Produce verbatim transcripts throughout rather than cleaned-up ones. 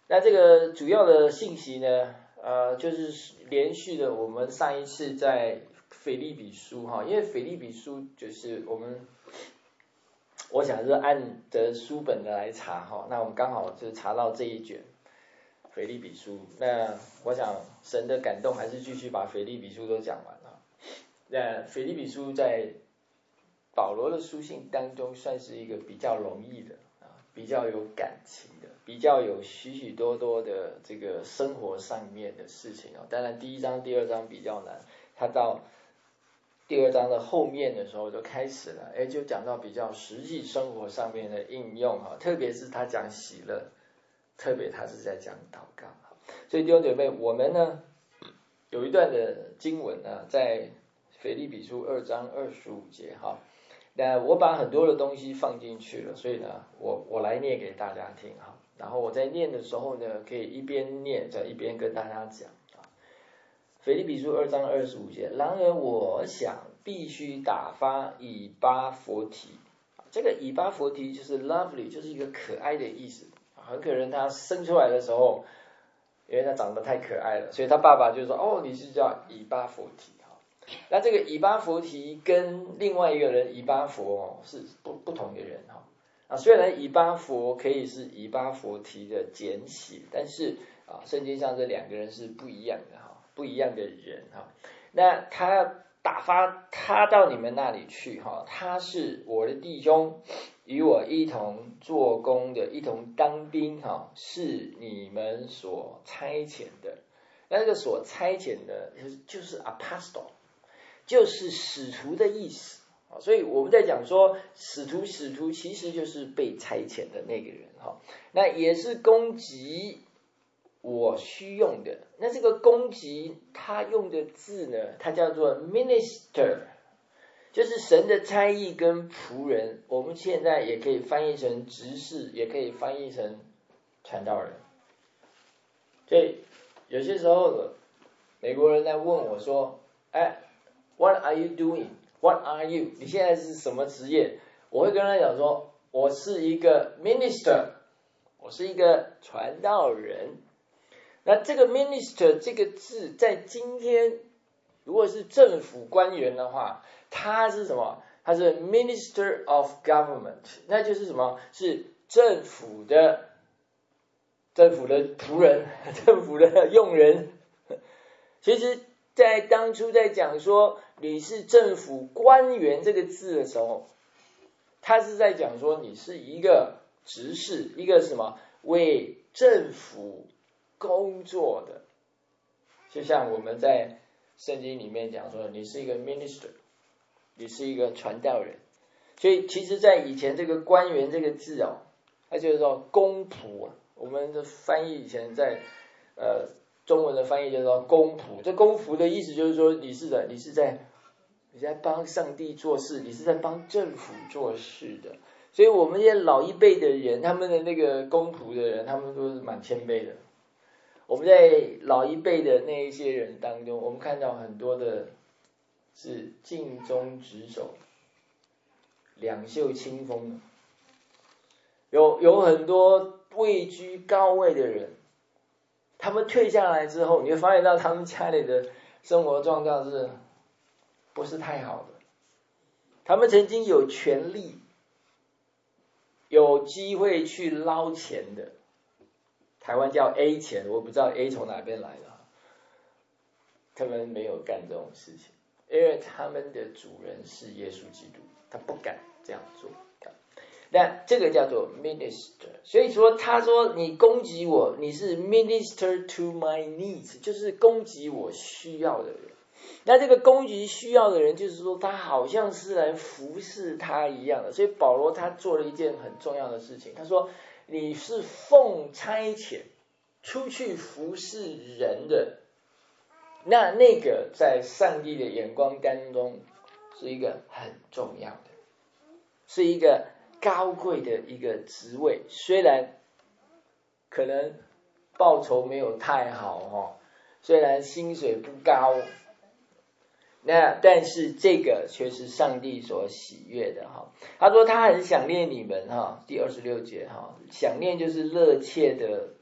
那这个主要的信息呢，呃，就是连续的我们上一次在腓立比书哈，因为腓立比书就是我们，我想是按着书本的来查哈，那我们刚好就查到这一卷腓立比书，那我想神的感动还是继续把腓立比书都讲完了。那腓立比书在保罗的书信当中算是一个比较容易的啊，比较有感情的，比较有许许多多的这个生活上面的事情啊。当然第一章第二章比较难，他到第二章的后面的时候就开始了，哎，就讲到比较实际生活上面的应用哈，特别是他讲喜乐，特别他是在讲祷告。所以弟兄姐妹，我们呢有一段的经文呢，在腓立比书二章二十五节哈，那我把很多的东西放进去了，所以呢，我我来念给大家听哈。然后我在念的时候呢，可以一边念再一边跟大家讲啊。腓立比书二章二十五节，然而我想必须打发以巴弗提，这个以巴弗提就是 lovely， 就是一个可爱的意思。很可能他生出来的时候，因为他长得太可爱了，所以他爸爸就说：“哦，你是叫以巴弗提。”那这个以巴弗提跟另外一个人以巴弗是不不同的人哈啊，虽然以巴弗可以是以巴弗提的简写，但是啊，圣经上这两个人是不一样的哈，不一样的人哈。那他打发他到你们那里去哈，他是我的弟兄，与我一同做工的，一同当兵哈，是你们所差遣的。那这个所差遣的就是 apostle。就是使徒的意思，所以我们在讲说使徒，使徒其实就是被差遣的那个人哈，那也是供给我需用的。那这个供给他用的字呢，它叫做 minister， 就是神的差役跟仆人，我们现在也可以翻译成执事，也可以翻译成传道人。所以有些时候美国人来问我说，哎，What are you doing? What are you? 你现在是什么职业？我会跟他讲说，我是一个 minister， 我是一个传道人。那这个 minister 这个字，在今天如果是政府官员的话，他是什么？他是 minister of government， 那就是什么？是政府的政府的仆人，政府的用人。其实在当初在讲说你是政府官员这个字的时候，他是在讲说你是一个执事，一个什么为政府工作的。就像我们在圣经里面讲说你是一个 minister， 你是一个传道人。所以其实在以前这个官员这个字哦，它就是说公仆啊，我们的翻译以前在呃中文的翻译就是说公仆，这公仆的意思就是说你是的，你是在你在帮上帝做事，你是在帮政府做事的。所以我们这些老一辈的人，他们的那个公仆的人，他们都是蛮谦卑的。我们在老一辈的那一些人当中，我们看到很多的是尽忠职守、两袖清风，有有很多位居高位的人。他们退下来之后，你会发现到他们家里的生活状况是不是太好的。他们曾经有权利，有机会去捞钱的，台湾叫 A 钱，我不知道 A 从哪边来的。他们没有干这种事情，因为他们的主人是耶稣基督，他不敢这样做。那这个叫做 minister， 所以说他说你供给我，你是 minister to my needs， 就是供给我需要的人。那这个供给需要的人，就是说他好像是来服侍他一样的。所以保罗他做了一件很重要的事情，他说你是奉差遣出去服侍人的，那那个在上帝的眼光当中是一个很重要的，是一个高贵的一个职位，虽然可能报酬没有太好哦，虽然薪水不高，那但是这个却是上帝所喜悦的哈。他说他很想念你们哈，第二十六节哈，想念就是热切的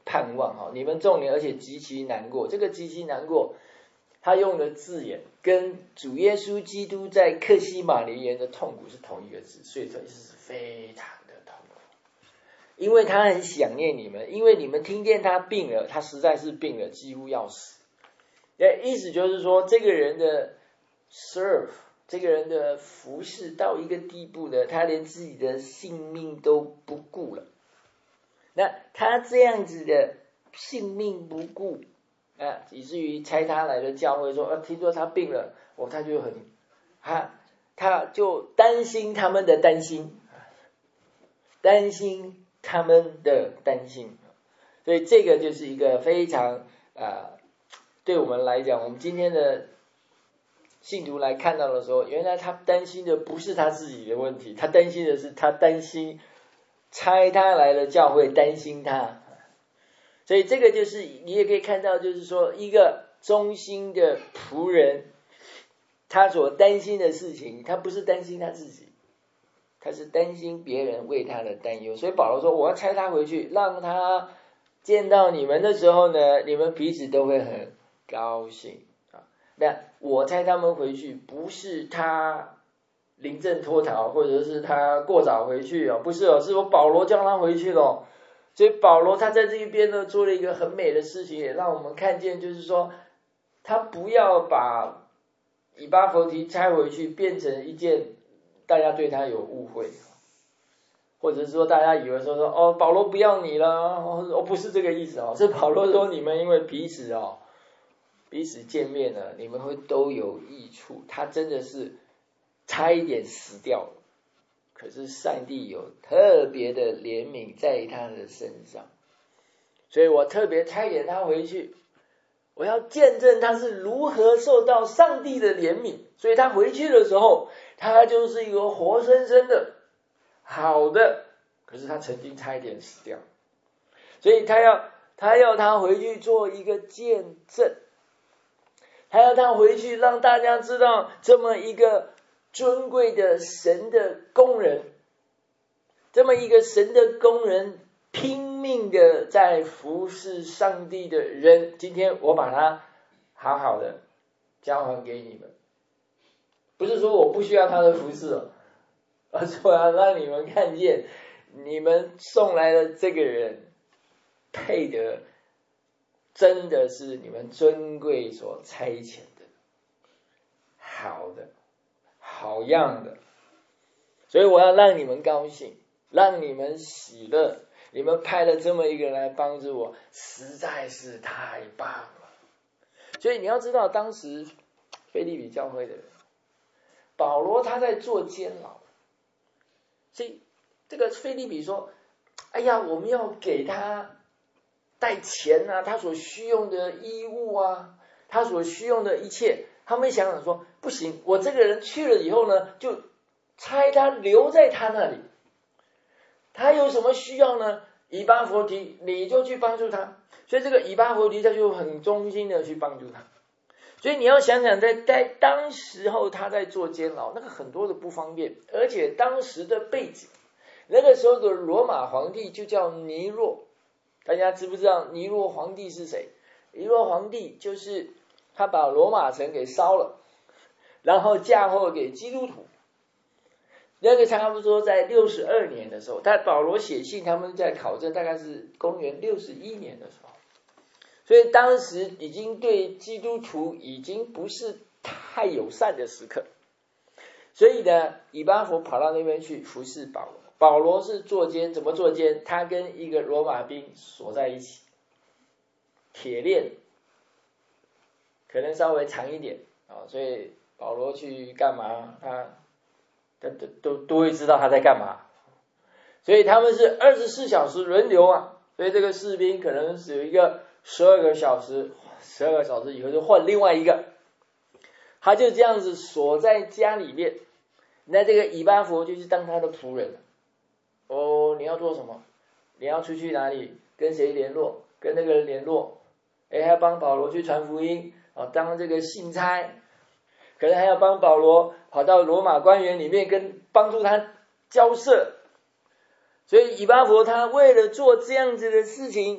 盼望哈，你们众人而且极其难过。这个极其难过，他用的字眼跟主耶稣基督在客西马尼园的痛苦是同一个字，所以这是非常的痛苦，因为他很想念你们，因为你们听见他病了，他实在是病了，几乎要死。意思就是说，这个人的 serve， 这个人的服侍到一个地步呢，他连自己的性命都不顾了。那他这样子的性命不顾啊，以至于差他来的教会说，啊，听说他病了，哦，他就很，他他就担心他们的担心，担心他们的担心，所以这个就是一个非常啊。对我们来讲，我们今天的信徒来看到的时候，原来他担心的不是他自己的问题，他担心的是他担心差他来的教会担心他。所以这个就是你也可以看到，就是说一个忠心的仆人，他所担心的事情，他不是担心他自己，他是担心别人为他的担忧。所以保罗说，我要差他回去，让他见到你们的时候呢，你们彼此都会很高兴啊！那我猜他们回去不是他临阵脱逃，或者是他过早回去哦，不是哦，是我保罗叫他回去了。所以保罗他在这一边呢做了一个很美的事情，也让我们看见，就是说他不要把以巴弗提拆回去变成一件大家对他有误会，或者是说大家以为说说哦保罗不要你了，哦不是这个意思哦，是保罗说你们因为彼此哦。彼此见面了，你们会都有益处。他真的是差一点死掉了，可是上帝有特别的怜悯在他的身上，所以我特别差遣他回去，我要见证他是如何受到上帝的怜悯。所以他回去的时候，他就是一个活生生的好的，可是他曾经差一点死掉，所以他要他要他回去做一个见证。还要他回去让大家知道这么一个尊贵的神的工人，这么一个神的工人拼命的在服侍上帝的人，今天我把他好好的交还给你们，不是说我不需要他的服侍哦，而是我要让你们看见你们送来的这个人配得真的是你们尊贵所差遣的，好的，好样的。所以我要让你们高兴，让你们喜乐。你们派了这么一个人来帮助我，实在是太棒了。所以你要知道，当时腓立比教会的人，保罗他在做监牢，所以这个腓立比说：“哎呀，我们要给他。”带钱啊，他所需用的衣物啊，他所需用的一切，他们想想说，不行，我这个人去了以后呢，就差他留在他那里，他有什么需要呢？以巴弗提，你就去帮助他。所以这个以巴弗提他就很忠心的去帮助他。所以你要想想在，在在当时候他在做监牢，那个很多的不方便，而且当时的背景，那个时候的罗马皇帝就叫尼禄。大家知不知道尼禄皇帝是谁？尼禄皇帝就是他把罗马城给烧了，然后嫁祸给基督徒。那个差不多在六十二年的时候，他保罗写信，他们在考证，大概是公元六十一年的时候，所以当时已经对基督徒已经不是太友善的时刻。所以呢，以巴弗跑到那边去服侍保罗。保罗是坐监，怎么坐监？他跟一个罗马兵锁在一起，铁链可能稍微长一点啊、哦，所以保罗去干嘛，他都都都都会知道他在干嘛。所以他们是二十四小时轮流啊，所以这个士兵可能是有一个十二个小时，十二个小时以后就换另外一个，他就这样子锁在家里面。那这个以巴弗就是当他的仆人。哦，你要做什么？你要出去哪里？跟谁联络？跟那个人联络。哎，还要帮保罗去传福音啊、哦，当这个信差，可能还要帮保罗跑到罗马官员里面跟帮助他交涉。所以以巴弗他为了做这样子的事情，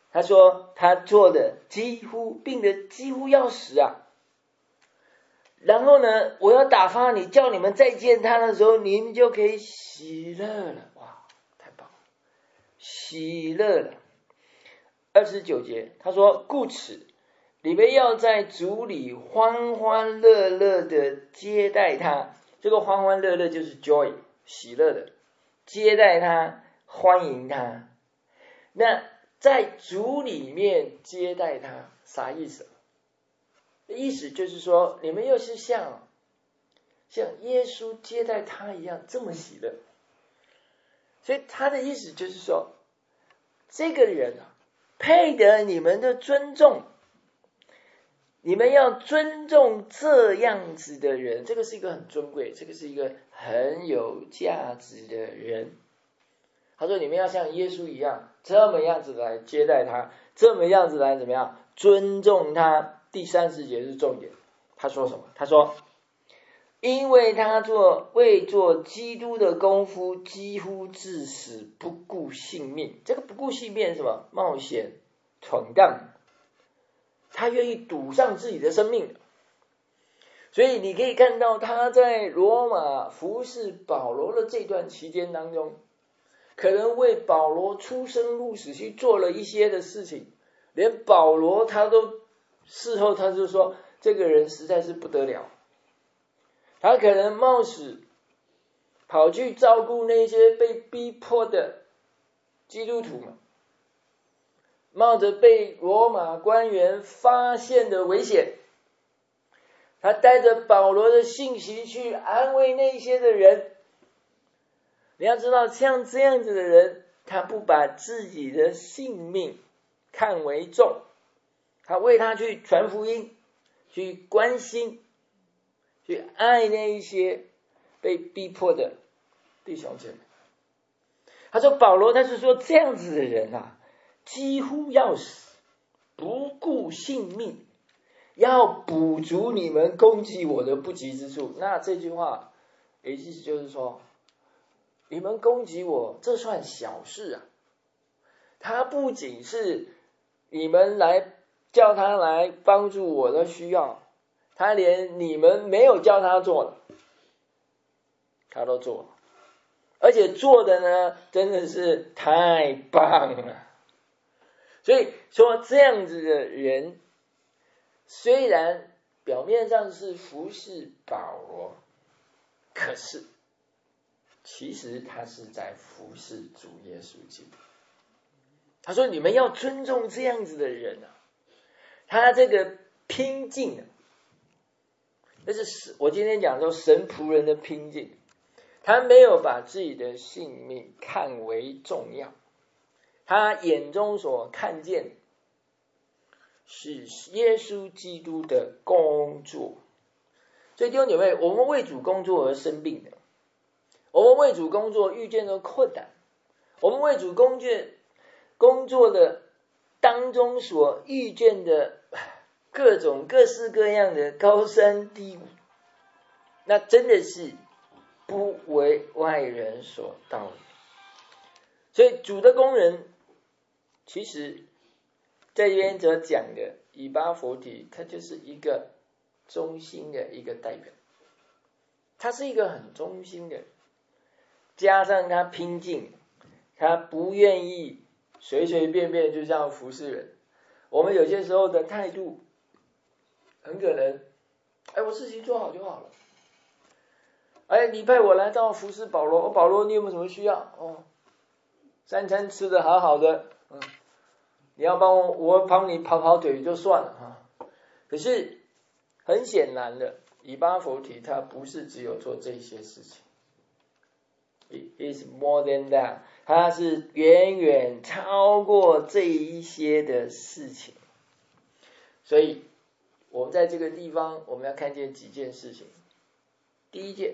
他说他做的几乎病的几乎要死啊。然后呢，我要打发你，叫你们再见他的时候，你们就可以喜乐了。哇，太棒了，喜乐了。二十九节，他说：“故此，你们要在主里欢欢乐乐的接待他。”这个欢欢乐乐就是 joy， 喜乐的接待他，欢迎他。那在主里面接待他，啥意思？意思就是说，你们又是像像耶稣接待他一样这么喜乐。所以他的意思就是说，这个人啊，配得你们的尊重，你们要尊重这样子的人，这个是一个很尊贵，这个是一个很有价值的人。他说你们要像耶稣一样，这么样子来接待他，这么样子来怎么样尊重他。第三十节是重点，他说什么？他说因为他做为做基督的功夫，几乎至死，不顾性命。这个不顾性命是什么？冒险闯荡，他愿意赌上自己的生命。所以你可以看到他在罗马服侍保罗的这段期间当中，可能为保罗出生入死去做了一些的事情，连保罗他都事后他就说这个人实在是不得了。他可能冒死跑去照顾那些被逼迫的基督徒们，冒着被罗马官员发现的危险，他带着保罗的信息去安慰那些的人。你要知道，像这样子的人，他不把自己的性命看为重，他为他去传福音，去关心，去爱那一些被逼迫的弟兄姐妹。他说保罗他是说这样子的人啊，几乎要死，不顾性命，要补足你们攻击我的不及之处。那这句话意思就是说，你们攻击我，这算小事啊。他不仅是你们来叫他来帮助我的需要，他连你们没有叫他做的，他都做了，而且做的呢，真的是太棒了。所以说，这样子的人，虽然表面上是服侍保罗，可是其实他是在服侍主耶稣基督。他说你们要尊重这样子的人啊，他这个拼劲啊，这是我今天讲说神仆人的拼劲，他没有把自己的性命看为重要，他眼中所看见是耶稣基督的工作。所以弟兄姐妹，我们为主工作而生病的，我们为主工作遇见了困难，我们为主工作工作的当中所遇见的各种各式各样的高山低谷，那真的是不为外人所道的。所以主的工人，其实在这边所讲的以巴弗提，他就是一个忠心的一个代表，他是一个很忠心的，加上他拼劲，他不愿意随随便便就这样服侍人。我们有些时候的态度很可能，哎，我事情做好就好了。哎，你派我来到服侍保罗，哦，保罗你有没有什么需要？哦，三餐吃得好好的，嗯，你要帮我，我帮你跑跑腿就算了哈。可是很显然的，以巴弗提他不是只有做这些事情。It is more than that， 它是远远超过这一些的事情。所以我们在这个地方我们要看见几件事情。第一件，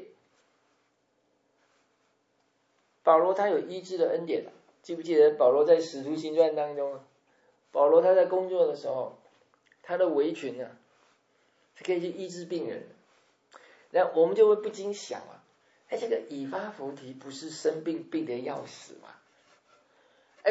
保罗他有医治的恩典，记不记得保罗在使徒行传当中，保罗他在工作的时候，他的围裙啊是可以去医治病人的。那我们就会不禁想啊，哎，这个以巴弗提不是生病病得要死吗？哎，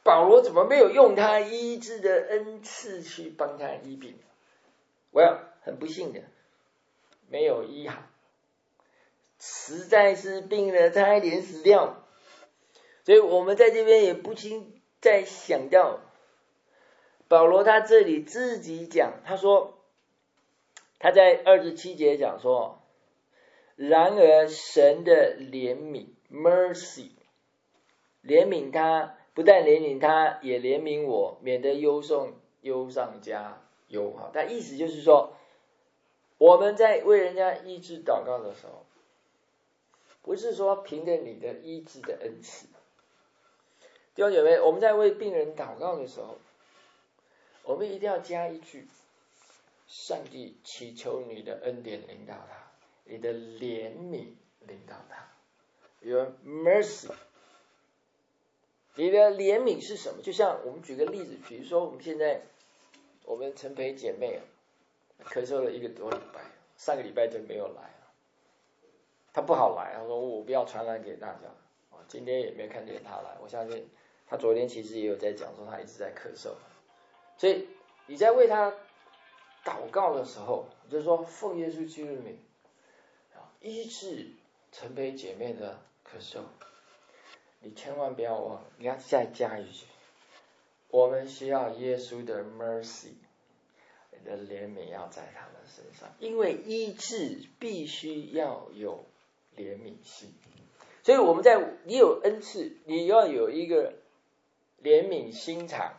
保罗怎么没有用他医治的恩赐去帮他医病？我要很不幸的，没有医好，实在是病了差一点死掉。所以我们在这边也不禁再想到，保罗他这里自己讲，他说他在二十七节讲说，然而神的怜悯 mercy 怜悯他，不但怜悯他，也怜悯我，免得忧送忧上加忧。哈，但意思就是说，我们在为人家医治祷告的时候，不是说凭着你的医治的恩赐。弟兄姐妹，我们在为病人祷告的时候，我们一定要加一句：上帝祈求你的恩典领导他，你的怜悯领导他。Your mercy， 你的怜悯是什么？就像我们举个例子，比如说我们现在我们陈培姐妹咳嗽了一个多礼拜，上个礼拜就没有来了，她不好来，她说我不要传染给大家。今天也没看见她来，我相信她昨天其实也有在讲说她一直在咳嗽。所以你在为她祷告的时候，就是说奉耶稣基督的名医治陈培姐妹的咳嗽，你千万不要忘了，你要再加一句：我们需要耶稣的 mercy， 你的怜悯要在他们身上，因为医治必须要有怜悯心。所以我们在你有恩赐，你要有一个怜悯心肠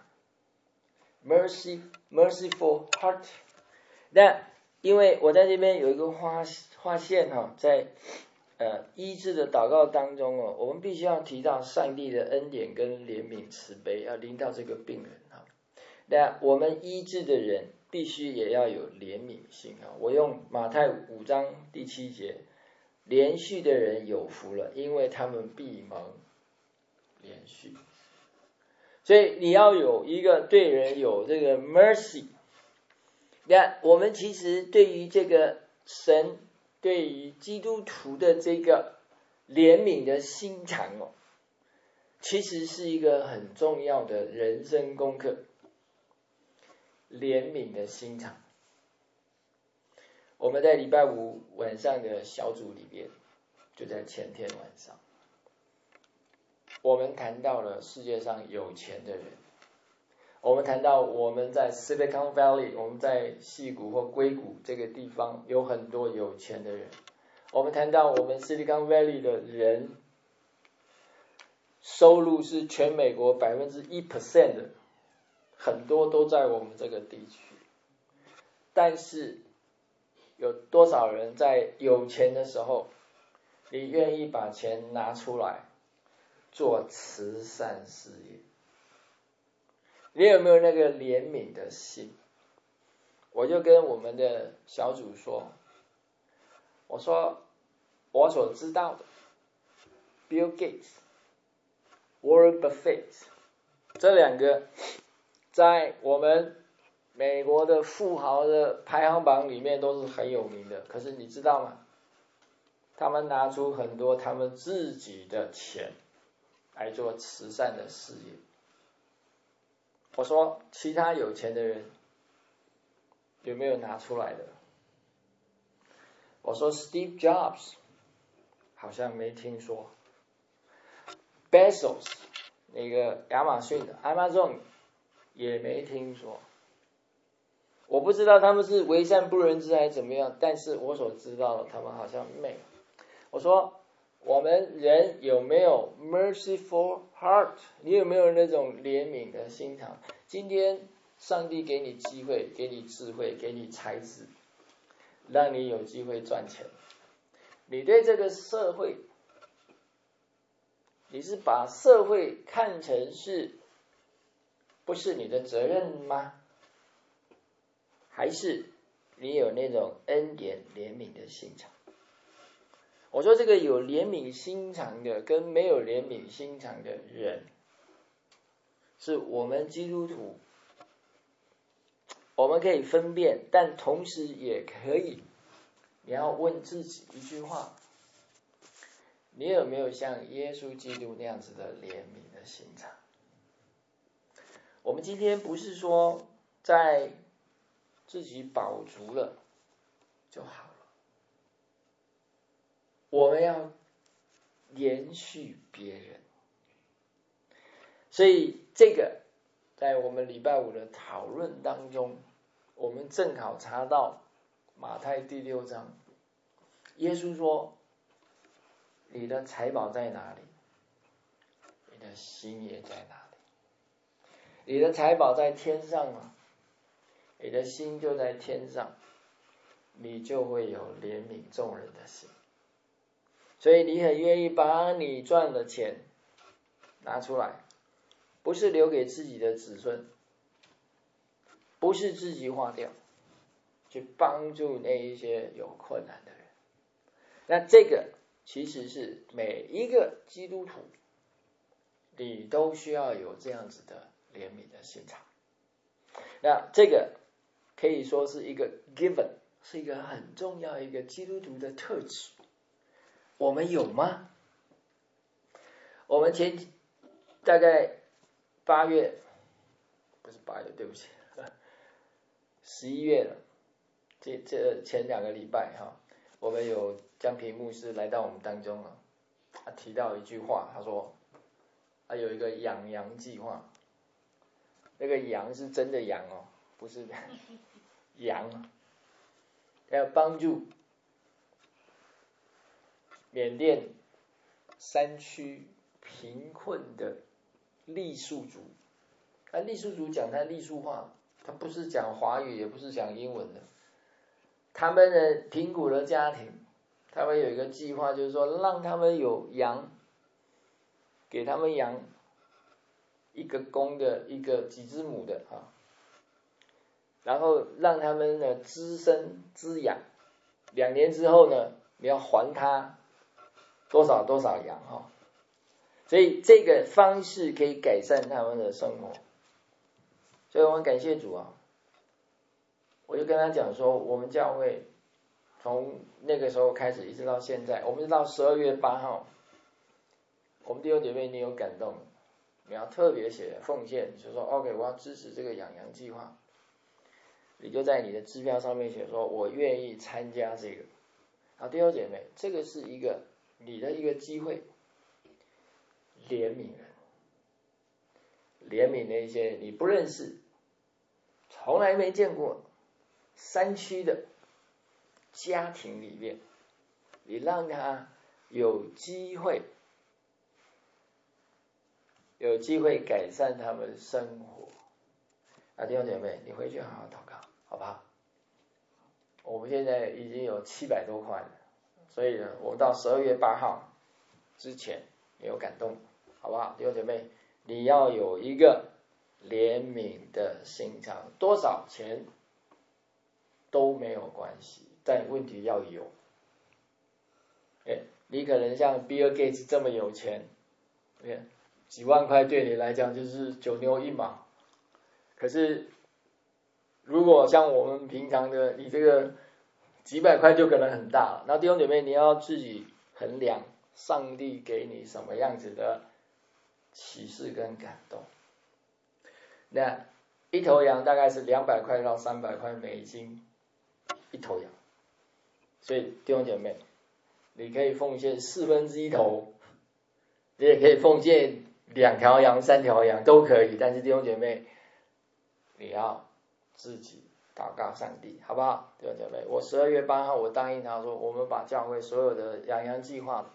mercy merciful heart。 那因为我在这边有一个划划线哈，在呃医治的祷告当中哦，我们必须要提到上帝的恩典跟怜悯慈悲要临到这个病人哈。那我们医治的人必须也要有怜悯心啊。我用马太五章第七节，连续的人有福了，因为他们必蒙连续。所以你要有一个对人有这个 mercy。那我们其实对于这个神对于基督徒的这个怜悯的心肠哦，其实是一个很重要的人生功课。怜悯的心肠，我们在礼拜五晚上的小组里边，就在前天晚上，我们谈到了世界上有钱的人，我们谈到我们在 Silicon Valley， 我们在矽谷或硅谷这个地方有很多有钱的人，我们谈到我们 Silicon Valley 的人收入是全美国 百分之一 的，很多都在我们这个地区。但是有多少人在有钱的时候，你愿意把钱拿出来做慈善事业？你有没有那个怜悯的心？我就跟我们的小组说，我说我所知道的 Bill Gates、Warren Buffett 这两个在我们美国的富豪的排行榜里面都是很有名的，可是你知道吗？他们拿出很多他们自己的钱来做慈善的事业。我说其他有钱的人有没有拿出来的？我说 Steve Jobs 好像没听说， Bezos 那个亚马逊的 Amazon 也没听说。我不知道他们是为善不仁之还是怎么样，但是我所知道的他们好像没有。我说我们人有没有 merciful heart？ 你有没有那种怜悯的心肠？今天上帝给你机会，给你智慧，给你才智，让你有机会赚钱，你对这个社会，你是把社会看成是不是你的责任吗？还是你有那种恩典怜悯的心肠？我说这个有怜悯心肠的跟没有怜悯心肠的人，是我们基督徒我们可以分辨，但同时也可以，你要问自己一句话：你有没有像耶稣基督那样子的怜悯的心肠？ 我们今天不是说在自己饱足了就好了，我们要连续别人。所以这个在我们礼拜五的讨论当中，我们正好查到马太第六章，耶稣说，你的财宝在哪里，你的心也在哪里。你的财宝在天上吗？你的心就在天上，你就会有怜悯众人的心。所以你很愿意把你赚的钱拿出来，不是留给自己的子孙，不是自己花掉，去帮助那一些有困难的人。那这个其实是每一个基督徒，你都需要有这样子的怜悯的心肠。那这个可以说是一个 given， 是一个很重要一个基督徒的特质。我们有吗？我们前大概八月，不是八月，对不起，十一月了。这这前两个礼拜哈，我们有江平牧师来到我们当中了，他提到一句话，他说，他有一个养羊计划，那个羊是真的羊哦，不是羊，要帮助缅甸山区贫困的傈僳族。那傈僳族讲他傈僳话，他不是讲华语，也不是讲英文的。他们的贫苦的家庭，他们有一个计划，就是说让他们有羊，给他们养一个公的，一个几只母的啊，然后让他们呢滋生滋养，两年之后呢，你要还他多少多少羊哈，所以这个方式可以改善他们的生活。所以我们感谢主啊，我就跟他讲说，我们教会从那个时候开始一直到现在，我们直到十二月八号，我们弟兄姐妹你有感动，你要特别写奉献，就说 OK 我要支持这个养羊计划，你就在你的支票上面写说我愿意参加这个。好，弟兄姐妹，这个是一个你的一个机会，怜悯人，怜悯那些你不认识，从来没见过山区的家庭里面，你让他有机会有机会改善他们生活。啊，弟兄姐妹，你回去好好祷告，好不好？我们现在已经有七百多块了，所以呢，我们到十二月八号之前没有感动，好不好？弟兄姐妹，你要有一个怜悯的心肠，多少钱都没有关系，但问题要有。哎，你可能像比尔盖茨这么有钱，几万块对你来讲就是九牛一毛，可是如果像我们平常的，你这个几百块就可能很大了。那弟兄姐妹，你要自己衡量上帝给你什么样子的启示跟感动。那一头羊大概是两百块到三百块美金一头羊，所以弟兄姐妹，你可以奉献四分之一头，你也可以奉献两条羊、三条羊都可以，但是弟兄姐妹，你要自己祷告上帝，好不好？弟兄姐妹，我十二月八号我答应他说，我们把教会所有的养羊计划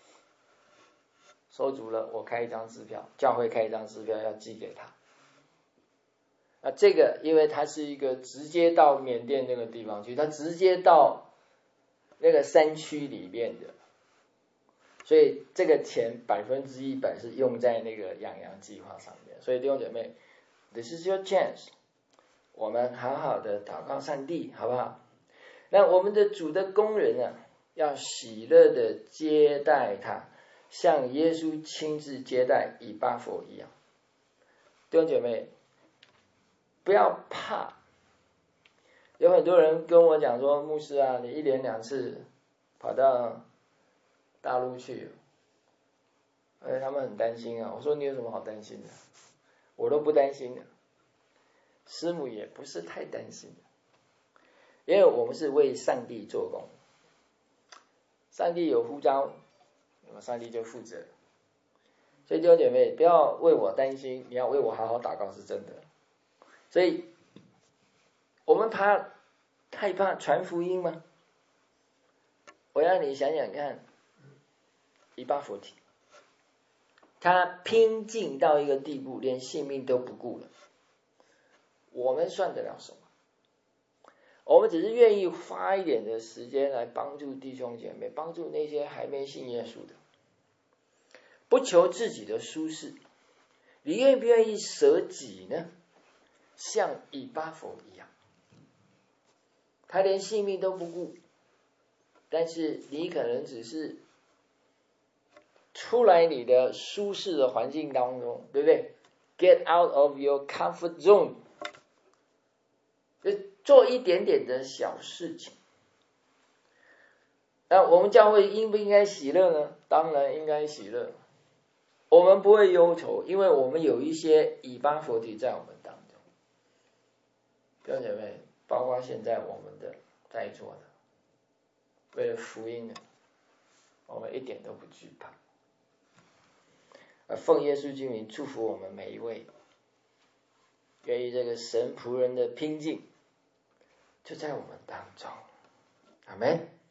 收足了，我开一张支票，教会开一张支票要寄给他。那这个因为它是一个直接到缅甸那个地方去，它直接到那个山区里面的，所以这个钱百分之一百是用在那个养羊计划上面。所以弟兄姐妹 ，This is your chance， 我们好好的祷告上帝，好不好？那我们的主的工人啊，要喜乐的接待他，像耶稣亲自接待以巴弗一样。弟兄姐妹，不要怕。有很多人跟我讲说，牧师啊，你一连两次跑到大陆去，而且他们很担心啊。我说你有什么好担心的？我都不担心的。 师母也不是太担心，因为我们是为上帝做工，上帝有呼召，那么上帝就负责。所以弟兄姐妹，不要为我担心，你要为我好好祷告是真的。所以我们怕害怕传福音吗？我让你想想看，以巴弗提，他拼尽到一个地步，连性命都不顾了。我们算得了什么？我们只是愿意花一点的时间来帮助弟兄姐妹，帮助那些还没信耶稣的，不求自己的舒适。你愿不愿意舍己呢？像以巴弗一样，他连性命都不顾，但是你可能只是出来你的舒适的环境当中，对不对？ Get out of your comfort zone， 就做一点点的小事情。那我们教会应不应该喜乐呢？当然应该喜乐。我们不会忧愁，因为我们有一些以巴弗提在我们当中。弟兄姐妹，包括现在我们的在座的，为了福音的，我们一点都不惧怕。而奉耶稣基督名祝福我们每一位，愿意这个神仆人的拼劲就在我们当中。阿们。